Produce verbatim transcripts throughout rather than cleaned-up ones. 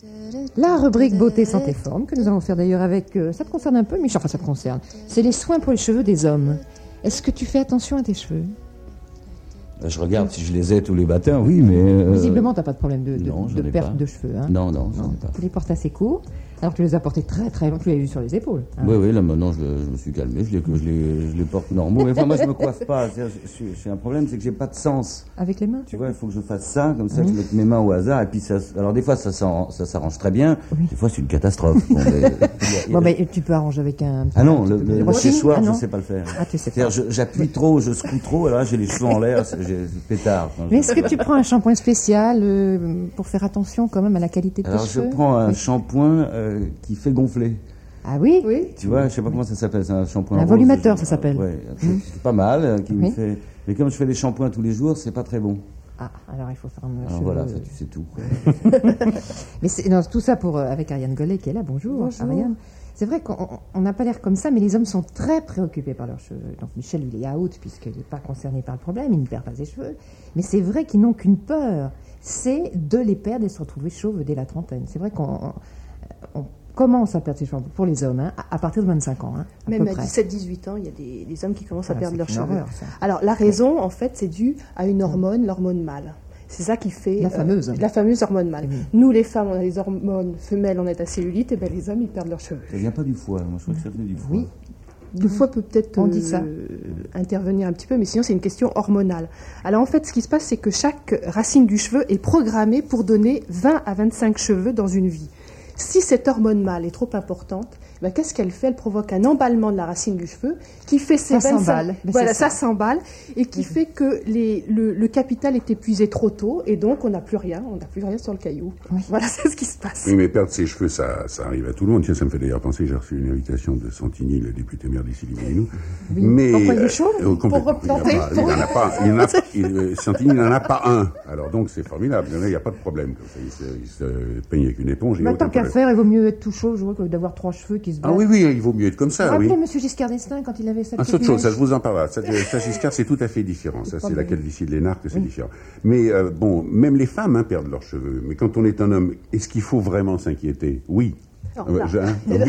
La rubrique beauté, santé, forme, que nous allons faire d'ailleurs avec... Euh, ça te concerne un peu, Michel? Enfin, ça te concerne. C'est les soins pour les cheveux des hommes. Est-ce que tu fais attention à tes cheveux? Je regarde si je les ai tous les matins, oui, mais... Euh... Visiblement, tu n'as pas de problème de, de, non, de perte pas. de cheveux. Hein. Non, non, j'en ai pas. Tu les portes assez courts. Alors, tu les as portés très, très longs. Tu les as eu sur les épaules. Hein. Oui, oui, là, maintenant, je, je me suis calmé. Je les, je les, je les porte normaux. Mais enfin, moi, je me coiffe pas. J'ai un problème, c'est que j'ai pas de sens. Avec les mains? Tu vois, il faut que je fasse ça, comme ça, mmh. je mette mes mains au hasard. Et puis, ça... Alors, des fois, ça, ça s'arrange très bien. Oui. Des fois, c'est une catastrophe. Bon, mais, bon, mais tu peux arranger avec un... Ah non, le, le, le séchoir, ah, je sais pas le faire. Ah, tu sais pas. J'appuie trop, je secoue trop, alors là, j'ai les cheveux en l'air, j'ai pétard. Mais est-ce que tu prends un shampoing spécial euh, pour faire attention quand même à la qualité de tes alors, cheveux? Alors, je prends un oui. shampoing euh, qui fait gonfler. Ah oui, oui. Tu vois, je sais pas comment ça s'appelle, c'est un shampoing. Un volumateur, ça s'appelle. Ouais, mmh. c'est pas mal, qui oui. me fait. Mais comme je fais des shampoings tous les jours, c'est pas très bon. Ah, alors il faut faire un. Alors voilà, ça, tu sais tout. Mais c'est non, tout ça pour euh, avec Ariane Gollet qui est là. Bonjour, Bonjour. Ariane. C'est vrai qu'on n'a pas l'air comme ça, mais les hommes sont très préoccupés par leurs cheveux. Donc Michel, il est out puisqu'il n'est pas concerné par le problème, il ne perd pas ses cheveux. Mais c'est vrai qu'ils n'ont qu'une peur, c'est de les perdre et se retrouver chauves dès la trentaine. C'est vrai qu'on on, commence à perdre ses cheveux pour les hommes, hein, à partir de vingt-cinq ans. Hein, à Même peu à près. dix-sept dix-huit ans, il y a des, des hommes qui commencent à ah, perdre leurs cheveux. Horreur, Alors la raison, en fait, c'est dû à une hormone, l'hormone mâle. C'est ça qui fait... La fameuse. Euh, la fameuse hormone mâle. Oui. Nous, les femmes, on a les hormones femelles, on a la cellulite, et bien les hommes, ils perdent leurs cheveux. Ça vient pas du foie, moi je crois que ça venait du foie. Oui. Le foie peut peut-être on dit ça. Euh, intervenir un petit peu, mais sinon c'est une question hormonale. Alors en fait, ce qui se passe, c'est que chaque racine du cheveu est programmée pour donner vingt à vingt-cinq cheveux dans une vie. Si cette hormone mâle est trop importante, ben, qu'est-ce qu'elle fait? Elle provoque un emballement de la racine du cheveu qui fait ses ça s'emballe. Voilà, ça, ça s'emballe et qui mmh. fait que les, le, le capital est épuisé trop tôt et donc on n'a plus rien, on n'a plus rien sur le caillou. Oui. Voilà, c'est ce qui se passe. Oui, mais perdre ses cheveux, ça, ça arrive à tout le monde. Tiens, ça me fait d'ailleurs penser, j'ai reçu une invitation de Santini, le député maire d'ici Limoilou. Oui. Mais pourquoi il est chaud euh, Pour replanter Il n'en a pas. Il a, il, Santini n'en a pas un. Alors donc c'est formidable. Il n'y a pas de problème. Comme ça, il se, il se peigne avec une éponge. Bah, tant qu'à faire, il vaut mieux être tout chaud, je vois, que d'avoir trois cheveux qui se battent. Ah oui, oui, il vaut mieux être comme ça, oui. Rappelez M. Giscard d'Estaing quand il avait sa ah, c'est autre chose, ça je vous en parle. Ça, ça Giscard, c'est tout à fait différent. Ça, c'est la calvitie de Lénard que c'est oui. différent. Mais euh, bon, même les femmes hein, perdent leurs cheveux. Mais quand on est un homme, est-ce qu'il faut vraiment s'inquiéter? Oui. Non, non. Je, hein, oui.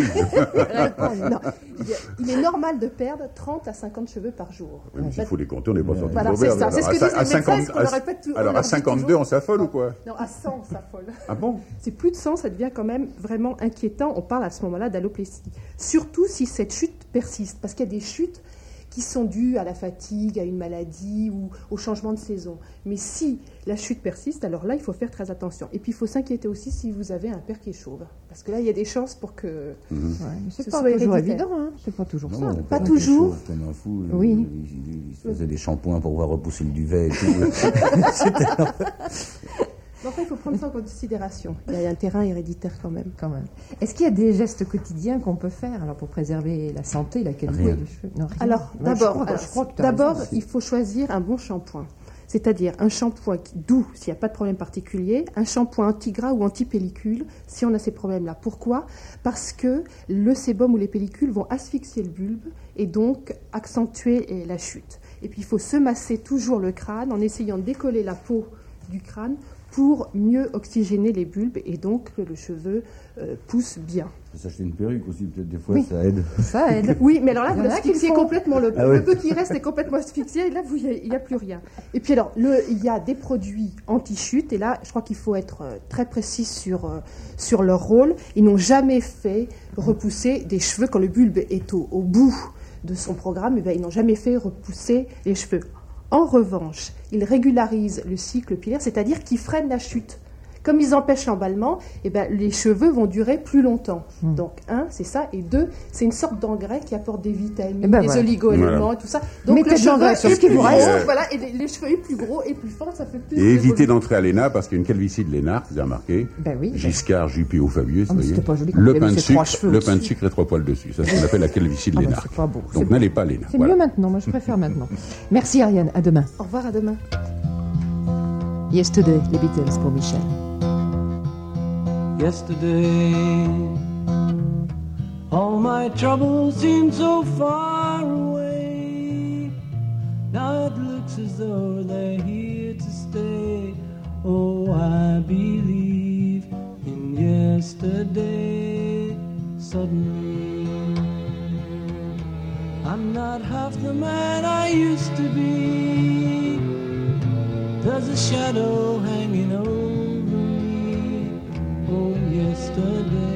non. Il est normal de perdre trente à cinquante cheveux par jour. Oui, mais s'il faut les compter, on n'est pas sorti voilà, de l'auberge. C'est ce que disent les médecins, est-ce qu'on le répète tout, alors à cinquante-deux, on s'affole ou quoi? Non, à cent, on s'affole. Ah bon? C'est plus de cent, ça devient quand même vraiment inquiétant. On parle à ce moment-là d'alopécie. Surtout si cette chute persiste, parce qu'il y a des chutes qui sont dues à la fatigue, à une maladie ou au changement de saison. Mais si la chute persiste, alors là, il faut faire très attention. Et puis, il faut s'inquiéter aussi si vous avez un père qui est chauve. Parce que là, il y a des chances pour que... Mmh. Ouais, c'est pas toujours évident, hein. C'est pas toujours non, ça. Non, pas toujours. Chauve, comme un fou. Oui. Il, il, il faisait des shampoings pour pouvoir repousser le duvet et tout. C'était... Enfin, il faut prendre ça en considération. Il y a un terrain héréditaire quand même. Quand même. Est-ce qu'il y a des gestes quotidiens qu'on peut faire alors pour préserver la santé, la qualité rien. des cheveux? Non, rien. Alors, ouais, d'abord, alors, d'abord il faut choisir un bon shampoing. C'est-à-dire un shampoing doux s'il n'y a pas de problème particulier, un shampoing anti-gras ou anti-pellicule si on a ces problèmes-là. Pourquoi? Parce que le sébum ou les pellicules vont asphyxier le bulbe et donc accentuer la chute. Et puis il faut se masser toujours le crâne en essayant de décoller la peau du crâne pour mieux oxygéner les bulbes et donc que le cheveu euh, pousse bien. Il faut s'acheter une perruque aussi, peut-être des fois, oui. ça aide. Ça aide. Oui, mais alors là, vous l'asphyxiez complètement. Le, ah le oui. peu qui reste est complètement asphyxié et là, il n'y a, a plus rien. Et puis alors, le, il y a des produits anti-chute et là, je crois qu'il faut être euh, très précis sur, euh, sur leur rôle. Ils n'ont jamais fait repousser des cheveux quand le bulbe est au, au bout de son programme. Et bien, ils n'ont jamais fait repousser les cheveux. En revanche, ils régularisent le cycle pilaire, c'est-à-dire qu'ils freinent la chute. Comme ils empêchent l'emballement, eh ben, les cheveux vont durer plus longtemps. Mmh. Donc, un, c'est ça. Et deux, c'est une sorte d'engrais qui apporte des vitamines, ben des voilà. oligo-éléments voilà. et tout ça. Donc, mettez le cheveu sur ce qui vous reste. Euh... Voilà, et les, les cheveux est plus gros et plus fort, ça fait plus... Et évitez d'entrer à l'E N A, parce qu'il y a une calvitie de Lénard, vous avez remarqué. Ben oui. Giscard, Juppé ou Fabius, oh, vous voyez. Pas joli, le pain de sucre, le pain de sucre et trois poils dessus. Ça, c'est ce qu'on appelle la calvitie de ah Lénard. Ben, c'est pas beau. Donc, n'allez pas à l'E N A. C'est voilà. mieux maintenant. Moi, je préfère maintenant. Merci, Ariane. À demain. Au revoir, à demain. Yesterday, les Beatles pour Michel. Yesterday, all my troubles seem so far away. Now it looks as though they're here to stay. Oh, I believe in yesterday. yesterday. Suddenly, I'm not half the man I used to be. There's a shadow hanging over me. Oh, yesterday.